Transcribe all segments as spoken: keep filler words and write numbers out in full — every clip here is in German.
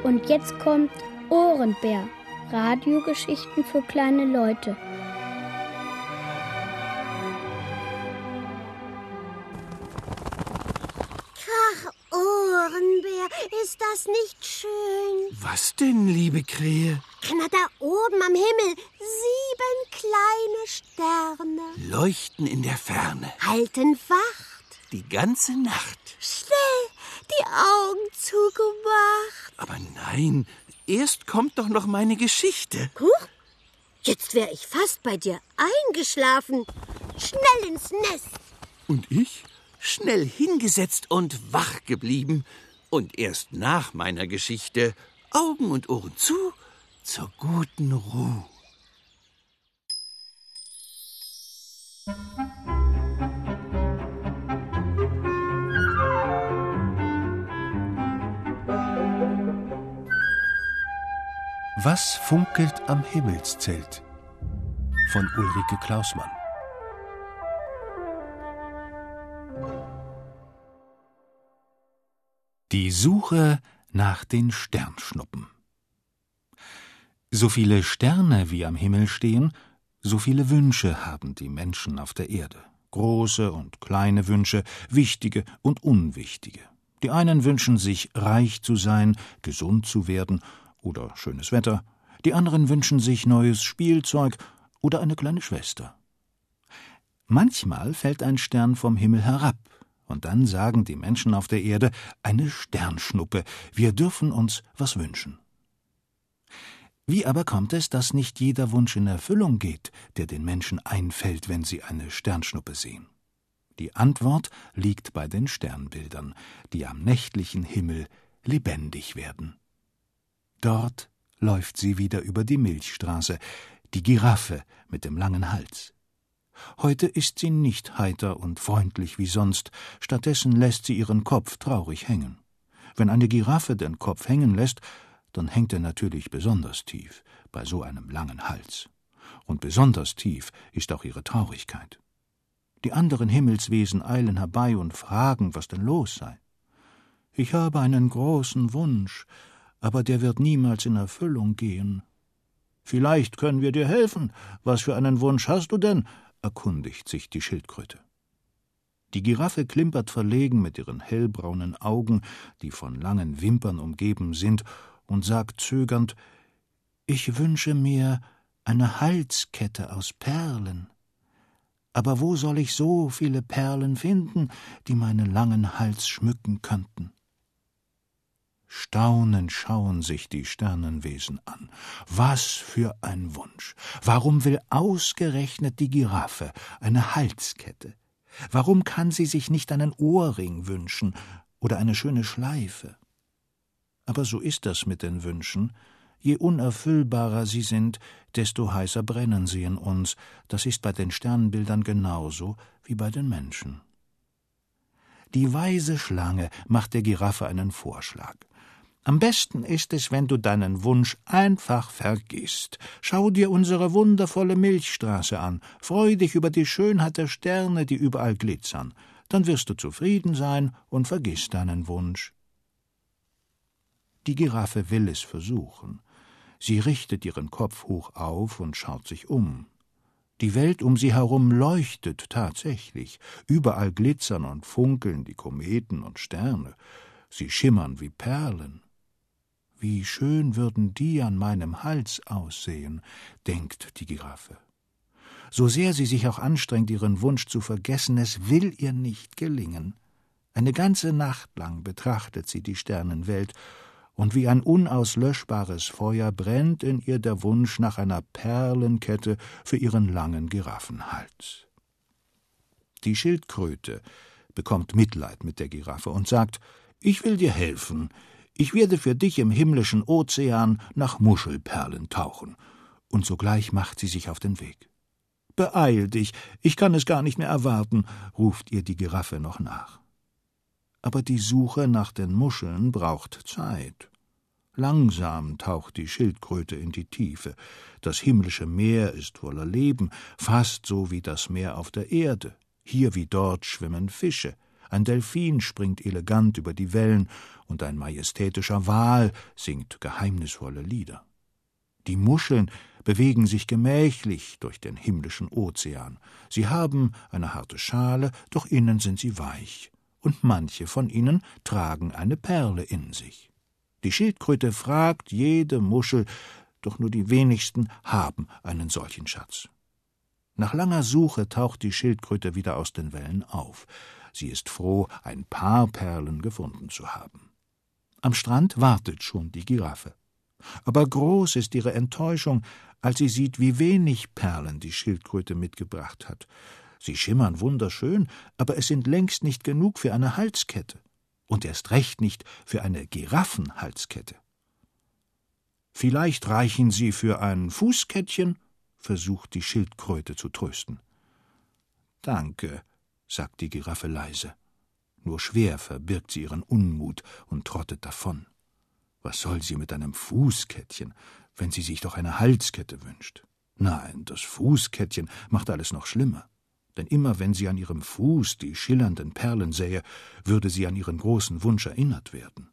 Und jetzt kommt Ohrenbär. Radiogeschichten für kleine Leute. Ach, Ohrenbär, ist das nicht schön? Was denn, liebe Krähe? Na, da oben am Himmel, sieben kleine Sterne. Leuchten in der Ferne. Halten Wacht. Die ganze Nacht. Schnell, die Augen zugemacht. Aber nein, erst kommt doch noch meine Geschichte. Huch, jetzt wär ich fast bei dir eingeschlafen. Schnell ins Nest. Und ich? Schnell hingesetzt und wach geblieben. Und erst nach meiner Geschichte, Augen und Ohren zu, zur guten Ruhe. Was funkelt am Himmelszelt? Von Ulrike Klausmann. Die Suche nach den Sternschnuppen. So viele Sterne wie am Himmel stehen, so viele Wünsche haben die Menschen auf der Erde. Große und kleine Wünsche, wichtige und unwichtige. Die einen wünschen sich, reich zu sein, gesund zu werden oder schönes Wetter. Die anderen wünschen sich neues Spielzeug oder eine kleine Schwester. Manchmal fällt ein Stern vom Himmel herab, und dann sagen die Menschen auf der Erde, eine Sternschnuppe, wir dürfen uns was wünschen. Wie aber kommt es, dass nicht jeder Wunsch in Erfüllung geht, der den Menschen einfällt, wenn sie eine Sternschnuppe sehen? Die Antwort liegt bei den Sternbildern, die am nächtlichen Himmel lebendig werden. Dort läuft sie wieder über die Milchstraße, die Giraffe mit dem langen Hals. Heute ist sie nicht heiter und freundlich wie sonst, stattdessen lässt sie ihren Kopf traurig hängen. Wenn eine Giraffe den Kopf hängen lässt, dann hängt er natürlich besonders tief, bei so einem langen Hals. Und besonders tief ist auch ihre Traurigkeit. Die anderen Himmelswesen eilen herbei und fragen, was denn los sei. »Ich habe einen großen Wunsch, aber der wird niemals in Erfüllung gehen.« »Vielleicht können wir dir helfen. Was für einen Wunsch hast du denn?« erkundigt sich die Schildkröte. Die Giraffe klimpert verlegen mit ihren hellbraunen Augen, die von langen Wimpern umgeben sind, und sagt zögernd, »Ich wünsche mir eine Halskette aus Perlen. Aber wo soll ich so viele Perlen finden, die meinen langen Hals schmücken könnten?« Staunend schauen sich die Sternenwesen an. Was für ein Wunsch! Warum will ausgerechnet die Giraffe eine Halskette? Warum kann sie sich nicht einen Ohrring wünschen oder eine schöne Schleife? Aber so ist das mit den Wünschen. Je unerfüllbarer sie sind, desto heißer brennen sie in uns. Das ist bei den Sternbildern genauso wie bei den Menschen. Die weise Schlange macht der Giraffe einen Vorschlag. Am besten ist es, wenn du deinen Wunsch einfach vergisst. Schau dir unsere wundervolle Milchstraße an. Freu dich über die Schönheit der Sterne, die überall glitzern. Dann wirst du zufrieden sein und vergiss deinen Wunsch. Die Giraffe will es versuchen. Sie richtet ihren Kopf hoch auf und schaut sich um. Die Welt um sie herum leuchtet tatsächlich. Überall glitzern und funkeln die Kometen und Sterne. Sie schimmern wie Perlen. Wie schön würden die an meinem Hals aussehen, denkt die Giraffe. So sehr sie sich auch anstrengt, ihren Wunsch zu vergessen, es will ihr nicht gelingen. Eine ganze Nacht lang betrachtet sie die Sternenwelt, und wie ein unauslöschbares Feuer brennt in ihr der Wunsch nach einer Perlenkette für ihren langen Giraffenhals. Die Schildkröte bekommt Mitleid mit der Giraffe und sagt, »Ich will dir helfen. Ich werde für dich im himmlischen Ozean nach Muschelperlen tauchen.« Und sogleich macht sie sich auf den Weg. »Beeil dich, ich kann es gar nicht mehr erwarten«, ruft ihr die Giraffe noch nach. Aber die Suche nach den Muscheln braucht Zeit. Langsam taucht die Schildkröte in die Tiefe. Das himmlische Meer ist voller Leben, fast so wie das Meer auf der Erde. Hier wie dort schwimmen Fische. ein Delphin springt elegant über die Wellen und ein majestätischer Wal singt geheimnisvolle Lieder. Die Muscheln bewegen sich gemächlich durch den himmlischen Ozean. Sie haben eine harte Schale, doch innen sind sie weich, und manche von ihnen tragen eine Perle in sich. Die Schildkröte fragt jede Muschel, doch nur die wenigsten haben einen solchen Schatz. Nach langer Suche taucht die Schildkröte wieder aus den Wellen auf. Sie ist froh, ein paar Perlen gefunden zu haben. Am Strand wartet schon die Giraffe. Aber groß ist ihre Enttäuschung, als sie sieht, wie wenig Perlen die Schildkröte mitgebracht hat. Sie schimmern wunderschön, aber es sind längst nicht genug für eine Halskette. Und erst recht nicht für eine Giraffenhalskette. »Vielleicht reichen Sie für ein Fußkettchen?« versucht die Schildkröte zu trösten. »Danke«, sagt die Giraffe leise. Nur schwer verbirgt sie ihren Unmut und trottet davon. Was soll sie mit einem Fußkettchen, wenn sie sich doch eine Halskette wünscht? Nein, das Fußkettchen macht alles noch schlimmer. Denn immer wenn sie an ihrem Fuß die schillernden Perlen sähe, würde sie an ihren großen Wunsch erinnert werden.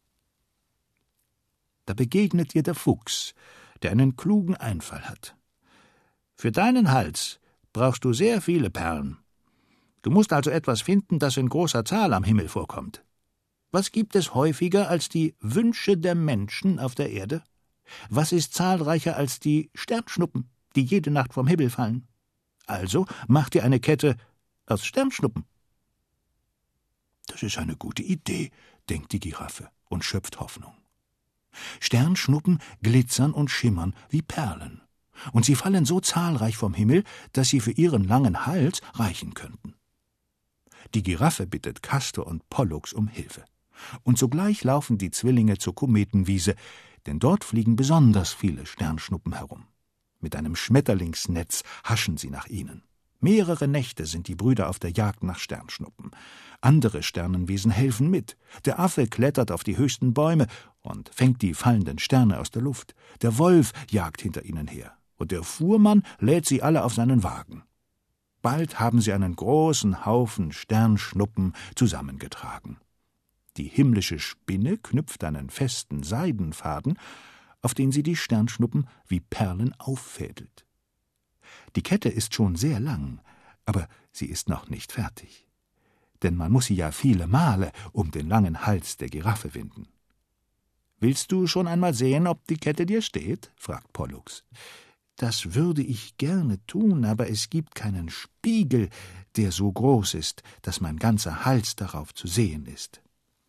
Da begegnet ihr der Fuchs, der einen klugen Einfall hat. »Für deinen Hals brauchst du sehr viele Perlen. Du musst also etwas finden, das in großer Zahl am Himmel vorkommt. Was gibt es häufiger als die Wünsche der Menschen auf der Erde? Was ist zahlreicher als die Sternschnuppen, die jede Nacht vom Himmel fallen? Also mach dir eine Kette aus Sternschnuppen.« Das ist eine gute Idee, denkt die Giraffe und schöpft Hoffnung. Sternschnuppen glitzern und schimmern wie Perlen. Und sie fallen so zahlreich vom Himmel, dass sie für ihren langen Hals reichen könnten. Die Giraffe bittet Castor und Pollux um Hilfe. Und sogleich laufen die Zwillinge zur Kometenwiese, denn dort fliegen besonders viele Sternschnuppen herum. Mit einem Schmetterlingsnetz haschen sie nach ihnen. Mehrere Nächte sind die Brüder auf der Jagd nach Sternschnuppen. Andere Sternenwesen helfen mit. Der Affe klettert auf die höchsten Bäume und fängt die fallenden Sterne aus der Luft. Der Wolf jagt hinter ihnen her. Und der Fuhrmann lädt sie alle auf seinen Wagen. Bald haben sie einen großen Haufen Sternschnuppen zusammengetragen. Die himmlische Spinne knüpft einen festen Seidenfaden, auf den sie die Sternschnuppen wie Perlen auffädelt. Die Kette ist schon sehr lang, aber sie ist noch nicht fertig. Denn man muss sie ja viele Male um den langen Hals der Giraffe winden. »Willst du schon einmal sehen, ob die Kette dir steht?« fragt Pollux. »Das würde ich gerne tun, aber es gibt keinen Spiegel, der so groß ist, dass mein ganzer Hals darauf zu sehen ist.«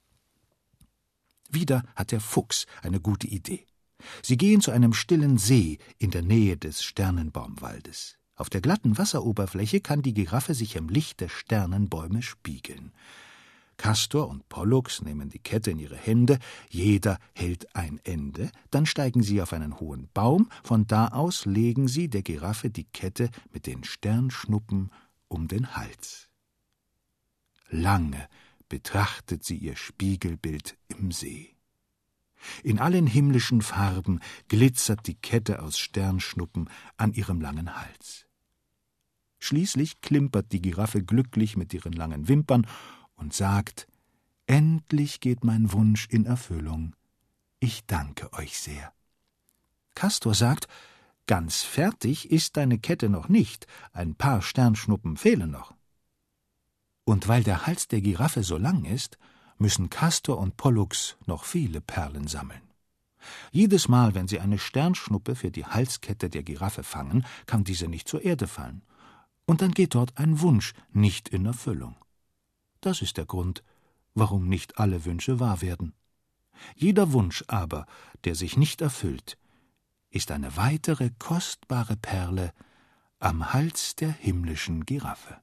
Wieder hat der Fuchs eine gute Idee. Sie gehen zu einem stillen See in der Nähe des Sternenbaumwaldes. Auf der glatten Wasseroberfläche kann die Giraffe sich im Licht der Sternenbäume spiegeln. Castor und Pollux nehmen die Kette in ihre Hände, jeder hält ein Ende, dann steigen sie auf einen hohen Baum, von da aus legen sie der Giraffe die Kette mit den Sternschnuppen um den Hals. Lange betrachtet sie ihr Spiegelbild im See. In allen himmlischen Farben glitzert die Kette aus Sternschnuppen an ihrem langen Hals. Schließlich klimpert die Giraffe glücklich mit ihren langen Wimpern und sagt: »Endlich geht mein Wunsch in Erfüllung. Ich danke euch sehr.« Castor sagt: »Ganz fertig ist deine Kette noch nicht, ein paar Sternschnuppen fehlen noch.« Und weil der Hals der Giraffe so lang ist, müssen Castor und Pollux noch viele Perlen sammeln. Jedes Mal, wenn sie eine Sternschnuppe für die Halskette der Giraffe fangen, kann diese nicht zur Erde fallen. Und dann geht dort ein Wunsch nicht in Erfüllung. Das ist der Grund, warum nicht alle Wünsche wahr werden. Jeder Wunsch aber, der sich nicht erfüllt, ist eine weitere kostbare Perle am Hals der himmlischen Giraffe.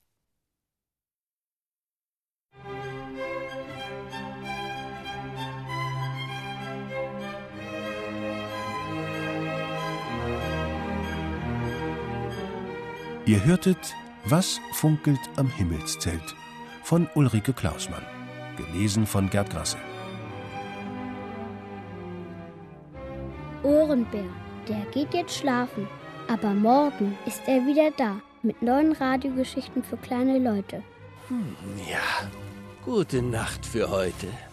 Ihr hörtet »Was funkelt am Himmelszelt« von Ulrike Klausmann, gelesen von Gerd Grasse. Ohrenbär, der geht jetzt schlafen, aber morgen ist er wieder da mit neuen Radiogeschichten für kleine Leute. Hm, ja, Gute Nacht für heute.